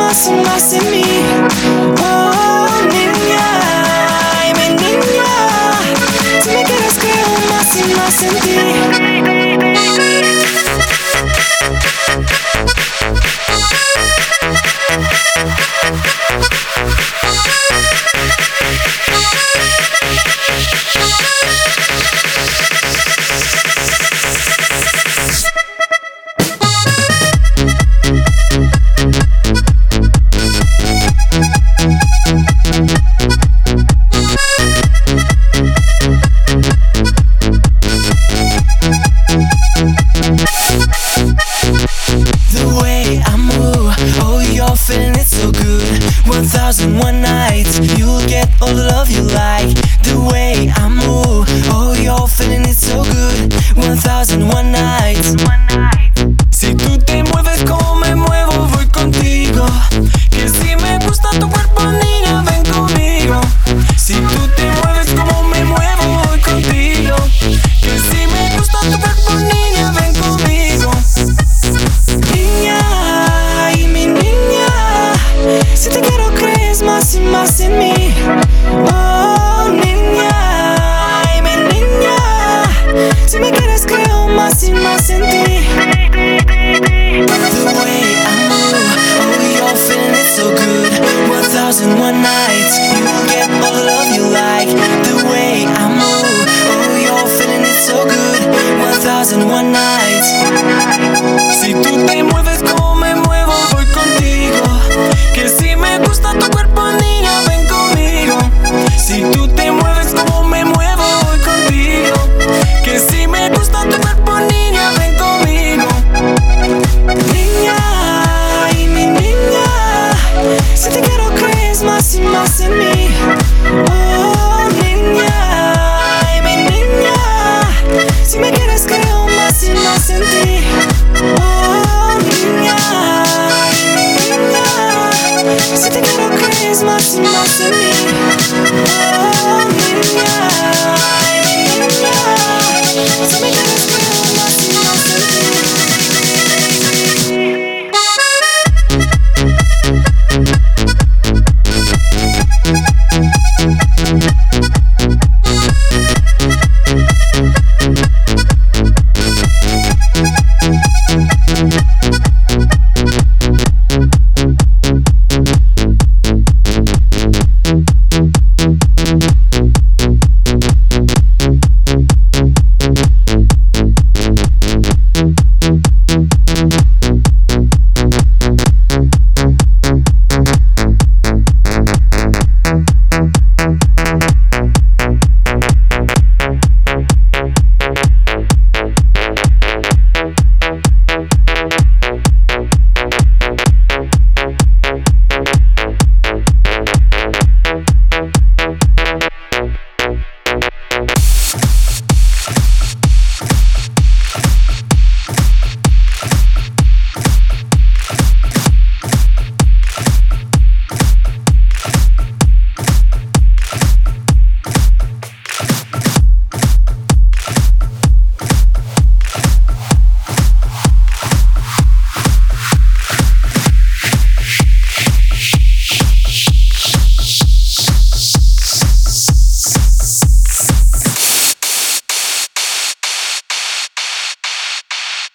más y más en mí. Oh, niña, ay, mi niña, si me quieres creo más y más en ti. Feeling it so good. 1001 nights, you'll get all the love you like. The way I move, oh, you're feeling it so good. 1001 nights. Si tú te mueves como me muevo, voy contigo. Que si me gusta tu cuerpo, niña, ven conmigo. Si tú te mueves como me muevo, voy contigo. Que si me gusta tu cuerpo, niña, ven conmigo. Niña, ay, mi niña, si te quiero crees más y más en mí. Oh, niña, ay, mi niña, si me quieres creo más y más en ti.